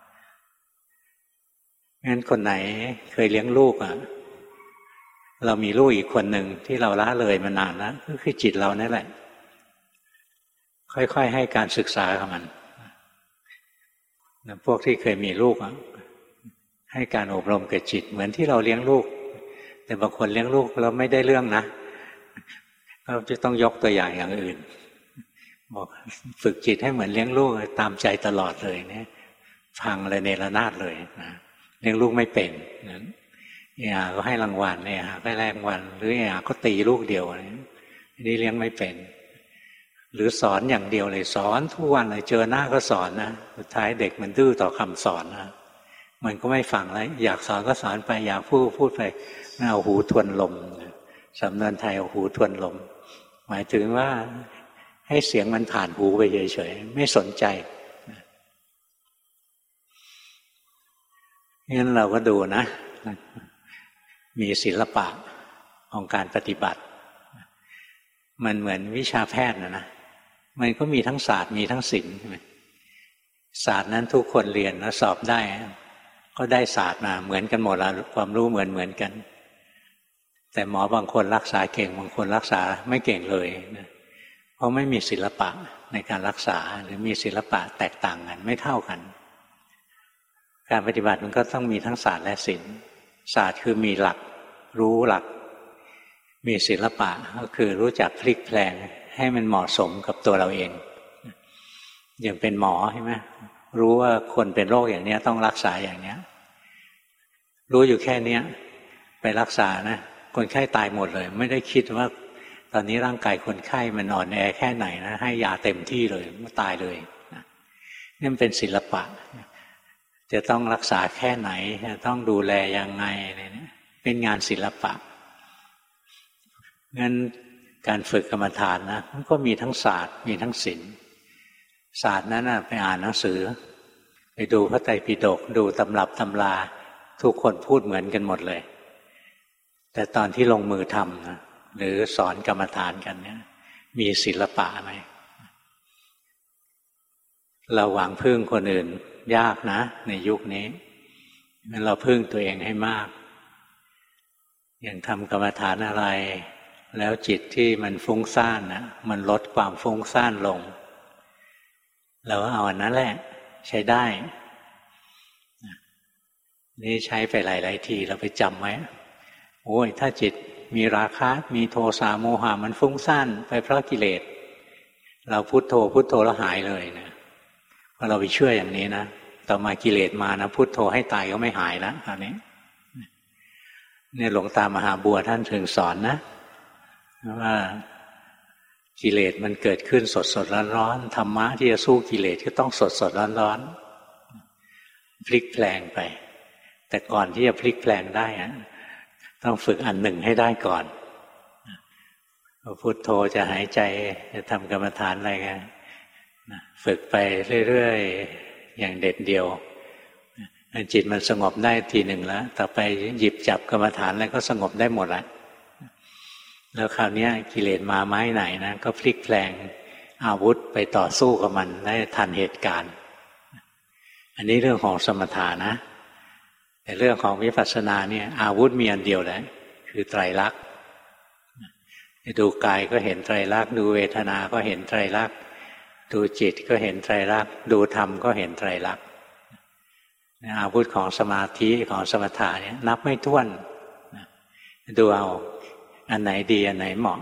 งั้นคนไหนเคยเลี้ยงลูกเรามีลูกอีกคนหนึ่งที่เราละเลยมานานแล้วก็คือจิตเรานั่นแหละค่อยๆให้การศึกษากับมันพวกที่เคยมีลูกให้การอบรมกับจิตเหมือนที่เราเลี้ยงลูกแต่บางคนเลี้ยงลูกแล้วไม่ได้เรื่องนะก็จะต้องยกตัวอย่างอย่างอื่นบอกฝึกจิตให้เหมือนเลี้ยงลูกตามใจตลอดเลยเนี่ยพังเลยเนรนาถเลยนะเลี้ยงลูกไม่เป็นนั้นก็ให้รางวัลเนี่ยก็ได้รางวัลหรือก็ตีลูกเดียวนี่เลี้ยงไม่เป็นหรือสอนอย่างเดียวเลยสอนทุกวันเลยเจอหน้าก็สอนนะสุดท้ายเด็กมันดื้อต่อคำสอนนะมันก็ไม่ฟังแล้วอยากสอนก็สอนไปอยากพูดไปเอาหูทวนลมสำนวนไทยเอาหูทวนลมหมายถึงว่าให้เสียงมันผ่านหูไปเฉยๆไม่สนใจงั้นเราก็ดูนะมีศิลปะของการปฏิบัติมันเหมือนวิชาแพทย์นะมันก็มีทั้งศาสตร์มีทั้งศิลป์ศาสตร์นั้นทุกคนเรียนแล้วสอบได้ก็ได้ศาสตร์มาเหมือนกันหมดแล้วความรู้เหมือนกันแต่หมอบางคนรักษาเก่งบางคนรักษาไม่เก่งเลยนะเพราะไม่มีศิลปะในการรักษาหรือมีศิลปะแตกต่างกันไม่เท่ากันการปฏิบัติมันก็ต้องมีทั้งศาสตร์และศิลป์ศาสตร์คือมีหลักรู้หลักมีศิลปะก็คือรู้จักพลิกแปลงให้มันเหมาะสมกับตัวเราเองอย่างเป็นหมอใช่ไหมรู้ว่าคนเป็นโรคอย่างนี้ต้องรักษาอย่างนี้รู้อยู่แค่นี้ไปรักษานะคนไข้ตายหมดเลยไม่ได้คิดว่าตอนนี้ร่างกายคนไข้มันอ่อนแอแค่ไหนนะให้ยาเต็มที่เลยมันตายเลยนี่มันเป็นศิลปะจะต้องรักษาแค่ไหนจะต้องดูแลยังไงเนี่ยเป็นงานศิลปะงั้นการฝึกกรรมฐานนะมันก็มีทั้งศาสตร์มีทั้งศิลป์ศาสตร์นั้นไปอ่านหนังสือไปดูพระไตรปิฎกดูตำรับตำราทุกคนพูดเหมือนกันหมดเลยแต่ตอนที่ลงมือทำนะหรือสอนกรรมฐานกันเนี่ยมีศิลปะไหมเราหวังพึ่งคนอื่นยากนะในยุคนี้งั้นเราพึ่งตัวเองให้มากอย่างทำกรรมฐานอะไรแล้วจิตที่มันฟุ้งซ่านนะมันลดความฟุ้งซ่านลงเราก็เอาอันนั้นแหละใช้ได้นี่ใช้ไปหลายทีเราไปจำไว้โอ้ยถ้าจิตมีราคะมีโทสะโมหะมันฟุ้งซ่านไปเพราะกิเลสเราพุทโธแล้วหายเลยนะพอเราไปเชื่ออย่างนี้นะต่อมากิเลสมานะพุทโธให้ตายก็ไม่หายแล้วคราวนี้เนี่ยหลวงตามหาบัวท่านถึงสอนนะว่ากิเลสมันเกิดขึ้นสดร้อนธรรมะที่จะสู้กิเลสก็ต้องสดร้อนพลิกแปลงไปแต่ก่อนที่จะพลิกแปลงได้ต้องฝึกอันหนึ่งให้ได้ก่อนพุทโธจะหายใจจะทำกรรมฐานอะไรกันฝึกไปเรื่อยๆอย่างเด็ดเดียวจิตมันสงบได้ทีหนึ่งแล้วต่อไปหยิบจับกรรมฐานอะไรก็สงบได้หมดแล้วคราวนี้กิเลสมาไม้ไหนนะก็พลิกแปลงอาวุธไปต่อสู้กับมันได้ทันเหตุการณ์อันนี้เรื่องของสมถะนะแต่เรื่องของวิปัสสนาเนี่ยอาวุธมีอันเดียวแหละคือไตรลักษณ์ดูกายก็เห็นไตรลักษณ์ดูเวทนาก็เห็นไตรลักษณ์ดูจิตก็เห็นไตรลักษณ์ดูธรรมก็เห็นไตรลักษณ์อาวุธของสมาธิของสมถะเนี่ยนับไม่ถ้วนดูเอาอันไหนดีอันไหนเหมาะ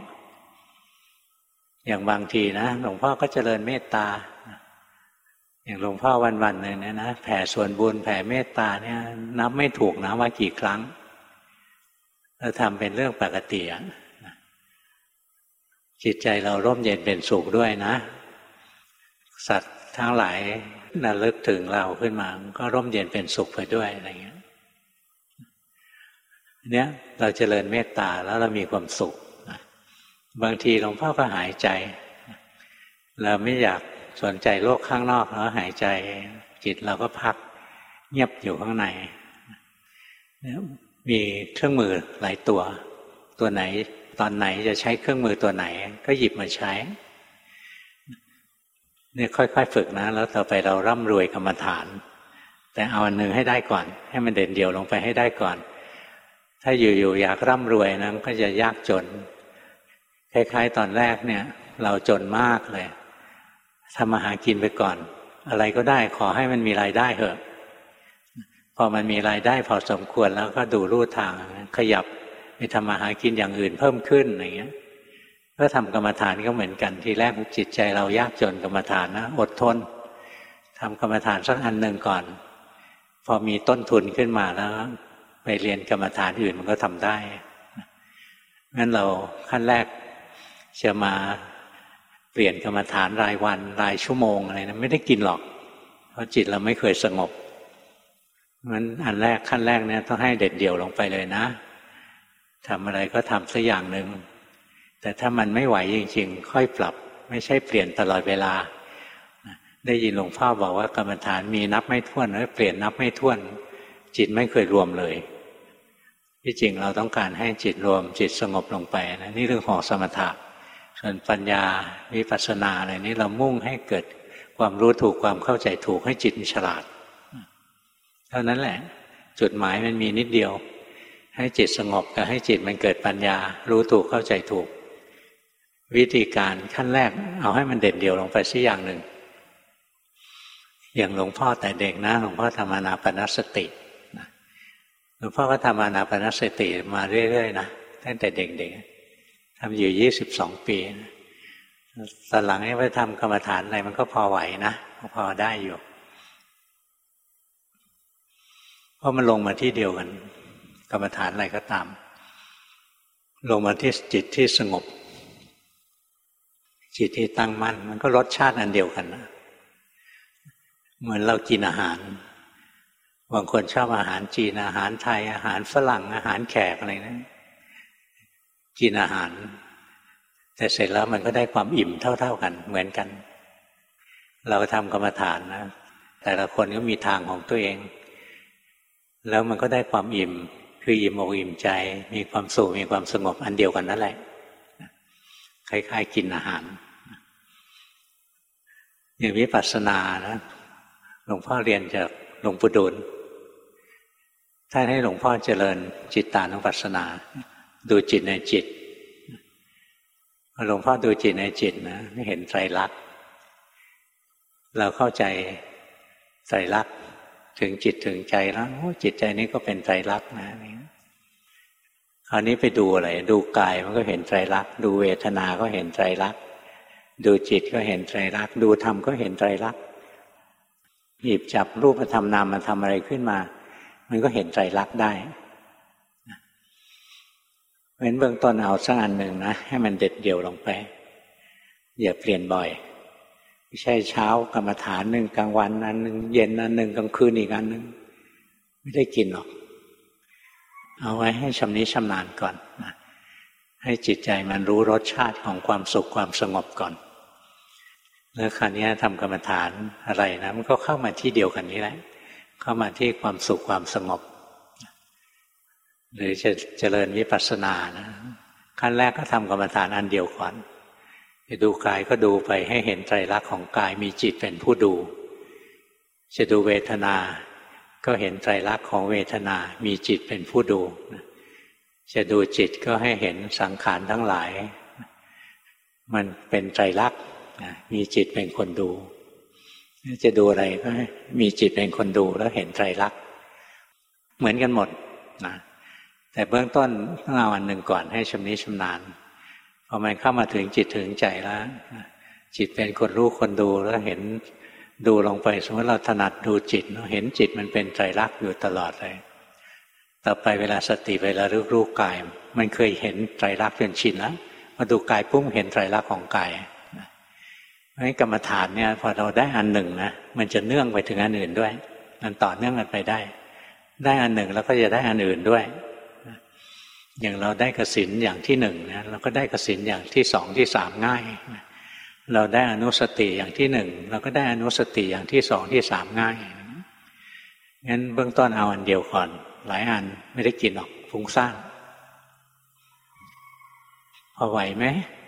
อย่างบางทีนะหลวงพ่อก็เจริญเมตตาอย่างหลวงพ่อวันๆหนึ่งเนี่ยนะแผ่ส่วนบุญแผ่เมตตาเนี่ยนับไม่ถูกนะว่ากี่ครั้งเราทำเป็นเรื่องปกติจิตใจเราร่มเย็นเป็นสุขด้วยนะสัตว์ทั้งหลายระลึกถึงเราขึ้นมาก็ร่มเย็นเป็นสุขไปด้วยอะไรเงี้ยเนี่ยเราเจริญเมตตาแล้วเรามีความสุขบางทีหลวงพ่อก็หายใจเราไม่อยากสนใจโลกข้างนอกแล้วหายใจจิตเราก็พักเงียบอยู่ข้างในมีเครื่องมือหลายตัวไหนตอนไหนจะใช้เครื่องมือตัวไหนก็หยิบมาใช้เนี่ยค่อยๆฝึกนะแล้วต่อไปเราร่ำรวยกรรมฐานแต่เอาอันหนึ่งให้ได้ก่อนให้มันเด่นเดี่ยวลงไปให้ได้ก่อนถ้าอยู่ๆอยากร่ำรวยนะก็จะยากจนคล้ายๆตอนแรกเนี่ยเราจนมากเลยทำมาหากินไปก่อนอะไรก็ได้ขอให้มันมีรายได้เถอะพพอมันมีรายได้พอสมควรแล้วก็ดูลู่ทางขยับไปทำมาหากินอย่างอื่นเพิ่มขึ้นอะไรเงี้ยก็ทำกรรมฐานก็เหมือนกันทีแรกจิตใจเรายากจนกรรมฐานนะอดทนทำกรรมฐานสักอันหนึ่งก่อนพอมีต้นทุนขึ้นมาแล้วไปเรียนกรรมฐานอื่นมันก็ทำได้งั้นเราขั้นแรกจะมาเปลี่ยนกรรมฐานรายวันรายชั่วโมงอะไรนะไม่ได้กินหรอกเพราะจิตเราไม่เคยสงบงั้นอันแรกขั้นแรกเนี่ยต้องให้เด็ดเดี่ยวลงไปเลยนะทำอะไรก็ทำสักอย่างหนึ่งแต่ถ้ามันไม่ไหวจริงๆค่อยปรับไม่ใช่เปลี่ยนตลอดเวลาได้ยินหลวงพ่อบอกว่ากรรมฐานมีนับไม่ถ้วนแล้วเปลี่ยนนับไม่ถ้วนจิตไม่เคยรวมเลยที่จริงเราต้องการให้จิตรวมจิตสงบลงไปนะนี่เรื่องของสมถะส่วนปัญญาวิปัสสนาอะไรนี้เรามุ่งให้เกิดความรู้ถูกความเข้าใจถูกให้จิตฉลาดเท่านั้นแหละจุดหมายมันมีนิดเดียวให้จิตสงบกับให้จิตมันเกิดปัญญารู้ถูกเข้าใจถูกวิธีการขั้นแรกเอาให้มันเด่นเดี่ยวลงไปสักอย่างหนึ่งอย่างหลวงพ่อแต่เด็กนะหลวงพ่อทำอานาปานสติหลวงพ่อก็ทำอานาปานสติมาเรื่อยๆนะตั้งแต่เด็กๆทำอยู่22 ปีตอนหลังนี้ไปทำกรรมฐานอะไรมันก็พอไหวนะพอได้อยู่เพราะมันลงมาที่เดียวกันกรรมฐานอะไรก็ตามลงมาที่จิตที่สงบจิตที่ตั้งมั่นมันก็รสชาติอันเดียวกันนะเหมือนเรากินอาหารบางคนชอบอาหารจีนอาหารไทยอาหารฝรั่งอาหารแขกอะไรนะกินอาหารแต่เสร็จแล้วมันก็ได้ความอิ่มเท่าๆกันเหมือนกันเราทำกรรมฐานนะแต่ละคนก็มีทางของตัวเองแล้วมันก็ได้ความอิ่มคืออิ่มอกอิ่มใจมีความสุขมีความสงบอันเดียวกันนั่นแหละคล้ายๆกินอาหารอย่างวิปัสสนานะหลวงพ่อเรียนจากหลวงปู่ดูลท่านให้หลวงพ่อเจริญจิตตานุปัสสนาดูจิตในจิตพอหลวงพ่อดูจิตในจิตนะเห็นไตรลักษณ์เราเข้าใจไตรลักษณ์ถึงจิตถึงใจแล้วจิตใจนี้ก็เป็นไตรลักษณ์นะคราวนี้ไปดูอะไรดูกายมันก็เห็นไตรลักษณ์ดูเวทนาก็เห็นไตรลักษณ์ดูจิตก็เห็นไตรลักษณ์ดูธรรมก็เห็นไตรลักษณ์หยิบจับรูปธรรมนามมาทำอะไรขึ้นมามันก็เห็นไตรลักษณ์ได้เว้นเบื้องต้นเอาสักอันหนึ่งนะให้มันเด็ดเดี่ยวลงไปอย่าเปลี่ยนบ่อยไม่ใช่เช้ากรรมฐานหนึ่งกลางวันอันหนึ่งเย็นอันหนึ่งกลางคืนอีกอันหนึ่งไม่ได้กินหรอกเอาไว้ให้ชำนิชำนาญก่อนนะให้จิตใจมันรู้รสชาติของความสุขความสงบก่อนแล้วคราวนี้ทำกรรมฐานอะไรนะมันก็เข้ามาที่เดียวกันนี้แหละเข้ามาที่ความสุขความสงบหรือจะเจริญวิปัสสนานะขั้นแรกก็ทำกรรมฐานอันเดียวก่อนจะดูกายก็ดูไปให้เห็นไตรลักษณ์ของกายมีจิตเป็นผู้ดูจะดูเวทนาก็เห็นไตรลักษณ์ของเวทนามีจิตเป็นผู้ดูจะดูจิตก็ให้เห็นสังขารทั้งหลายมันเป็นไตรลักษณ์มีจิตเป็นคนดูจะดูอะไรก็มีจิตเป็นคนดูแล้วเห็นไตรลักษณ์เหมือนกันหมดนะแต่เบื้องต้นต้องเอาอันหนึ่งก่อนให้ชำนิชำนาญพอมันเข้ามาถึงจิตถึงใจแล้วจิตเป็นคนรู้คนดูแล้วเห็นดูลงไปสมมติเราถนัดดูจิตเห็นจิตมันเป็นไตรลักษณ์อยู่ตลอดเลยต่อไปเวลาสติเวลารู้กายมันเคยเห็นไตรลักษณ์จนชินแล้วมาดูกายปุ๊บเห็นไตรลักษณ์ของกายเพราะฉะนั้นกรรมฐานเนี่ยพอเราได้อันหนึ่งนะมันจะเนื่องไปถึงอันอื่นด้วยมันต่อเนื่องกันไปได้อันหนึ่งแล้วก็จะได้อันอื่นด้วยอย่างเราได้กสิณอย่างที่หนึ่งนะเราก็ได้กสิณอย่างที่สองที่สามง่ายเราได้อนุสติอย่างที่หนึ่งเราก็ได้อนุสติอย่างที่สองที่สามง่ายงั้นเบื้องต้นเอาอันเดียวก่อนหลายอันไม่ได้กินหรอกฟุ้งซ่านพอไหวไหม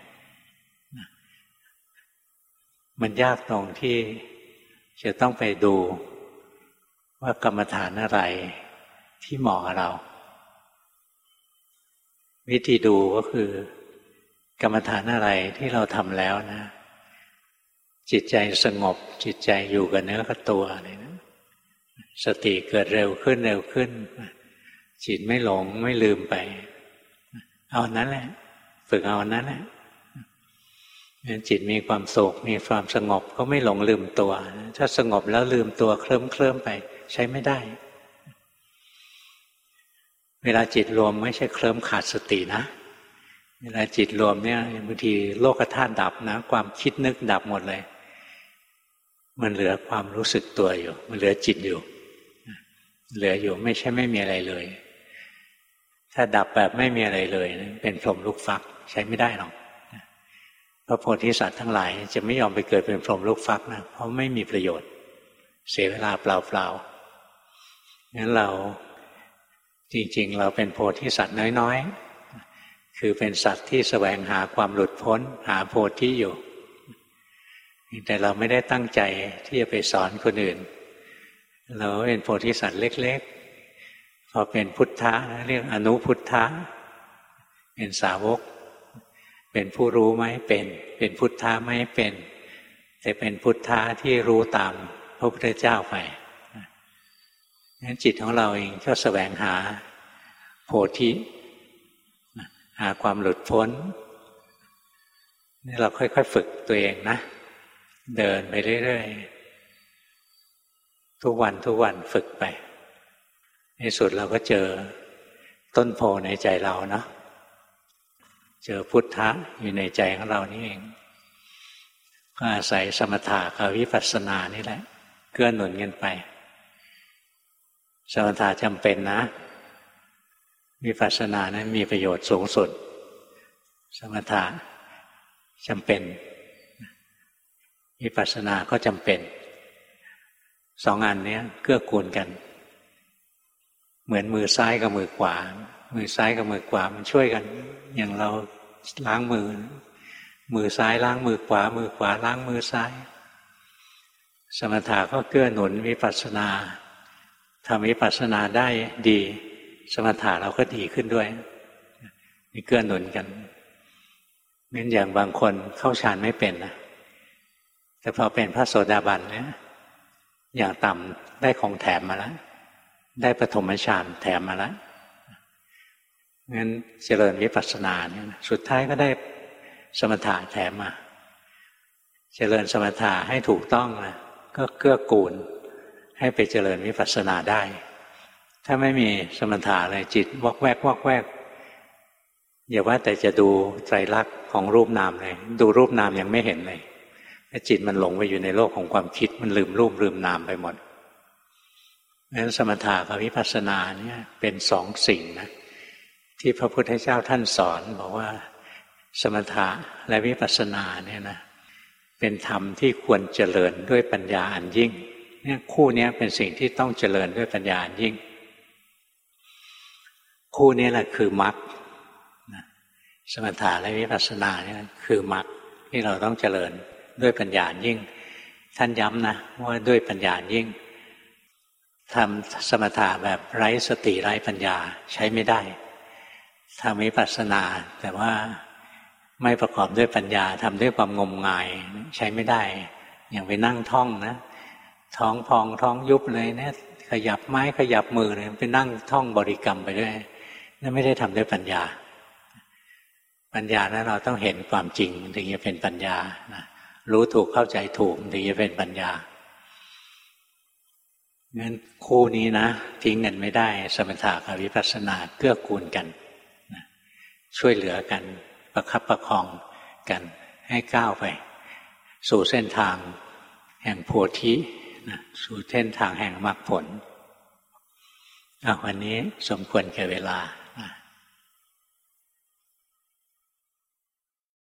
มันยากตรงที่จะต้องไปดูว่ากรรมฐานอะไรที่เหมาะกับเราวิธีดูก็คือกรรมฐานอะไรที่เราทำแล้วนะจิตใจสงบจิตใจอยู่กับเนื้อกับตัวอะไรนะสติเกิดเร็วขึ้นเร็วขึ้นจิตไม่หลงไม่ลืมไปเอานั้นแหละฝึกเอานั้นแหละจิตมีความสุขมีความสงบก็ไม่หลงลืมตัวถ้าสงบแล้วลืมตัวเคลิ้มไปใช้ไม่ได้เวลาจิตรวมไม่ใช่เคลิ้มขาดสตินะเวลาจิตรวมเนี่ยบางทีโลกธาตุดับนะความคิดนึกดับหมดเลยมันเหลือความรู้สึกตัวอยู่มันเหลือจิตอยู่เหลืออยู่ไม่ใช่ไม่มีอะไรเลยถ้าดับแบบไม่มีอะไรเลยเป็นพรหมลูกฟักใช้ไม่ได้หรอกพระโพธิสัตว์ทั้งหลายจะไม่ยอมไปเกิดเป็นพรหมลูกฟักนะเพราะไม่มีประโยชน์เสียเวลาเปล่าๆงั้นเราจริงๆเราเป็นโพธิสัตว์น้อยๆคือเป็นสัตว์ที่แสวงหาความหลุดพ้นหาโพธิอยู่แต่เราไม่ได้ตั้งใจที่จะไปสอนคนอื่นเราเป็นโพธิสัตว์เล็กๆพอเป็นพุทธะเรียกอนุพุทธะเป็นสาวกเป็นผู้รู้ไหมเป็นพุทธะไหมเป็นแต่เป็นพุทธะที่รู้ตามพระพุทธเจ้าไปงั้นจิตของเราเองก็แสวงหาโพธิหาความหลุดพ้นนี่เราค่อยๆฝึกตัวเองนะเดินไปเรื่อยๆทุกวันฝึกไปในสุดเราก็เจอต้นโพในใจเราเนาะเจอพุทธะอยู่ในใจของเรานี่เองก็อาศัยสมถะกับวิปัสสนานี่แหละเกื้อหนุนกันไปสมถะจำเป็นนะวิปัสสนานั้นมีประโยชน์สูงสุดสมถะจำเป็นวิปัสสนาก็จำเป็นสองอันนี้เกื้อกูลกันเหมือนมือซ้ายกับมือขวามือซ้ายกับมือขวามันช่วยกันอย่างเราล้างมือซ้ายล้างมือขวามือขวาล้างมือซ้ายสมถะก็เกื้อหนุนวิปัสสนาทำวิปัสสนาได้ดีสมถะเราก็ดีขึ้นด้วยมีเกื้อหนุนกันเหมือนอย่างบางคนเข้าฌานไม่เป็นนะแต่พอเป็นพระโสดาบันเนี่ยอย่างต่ำได้ของแถมมาแล้วได้ปฐมฌานแถมมาแล้วงั้นเจริญวิปัสสนาเนี่ยสุดท้ายก็ได้สมถะแถมมาเจริญสมถะให้ถูกต้องนะก็เกื้อกูลให้ไปเจริญวิปัสสนาได้ถ้าไม่มีสมถะเลยจิตวอกแวกอย่าว่าแต่จะดูไตรลักษณ์ของรูปนามเลยดูรูปนามยังไม่เห็นเลยจิตมันหลงไปอยู่ในโลกของความคิดมันลืมรูปลืมนามไปหมดงั้นสมถะกับวิปัสสนาเนี่ยเป็นสองสิ่งนะที่พระพุทธเจ้าท่านสอนบอกว่าสมถะและวิปัสสนาเนี่ยนะเป็นธรรมที่ควรเจริญด้วยปัญญาอันยิ่งเนี่ยคู่นี้เป็นสิ่งที่ต้องเจริญด้วยปัญญาอันยิ่งคู่นี้แหละคือมรรคสมถะและวิปัสสนาเนี่ยคือมรรคที่เราต้องเจริญด้วยปัญญายิ่งท่านย้ำนะว่าด้วยปัญญายิ่งทำสมถะแบบไร้สติไร้ปัญญาใช้ไม่ได้ทำวิปัสสนาแต่ว่าไม่ประกอบด้วยปัญญาทำด้วยความงมงายใช้ไม่ได้อย่างไปนั่งท่องนะท้องพองท้องยุบเลยเนี่ยขยับไม้ขยับมือเลยไปนั่งท่องบริกรรมไปด้วยนั่นไม่ได้ทำด้วยปัญญาปัญญานั้นเราต้องเห็นความจริงถึงจะเป็นปัญญานะรู้ถูกเข้าใจถูกถึงจะเป็นปัญญางั้นคู่นี้นะทิ้งกันไม่ได้สมถะกับวิปัสสนาเกื้อกูลกันนะช่วยเหลือกันประคับประคองกันให้ก้าวไปสู่เส้นทางแห่งโพธินะสู่เส้นทางแห่งมรรคผลวันนี้สมควรแก่เวลา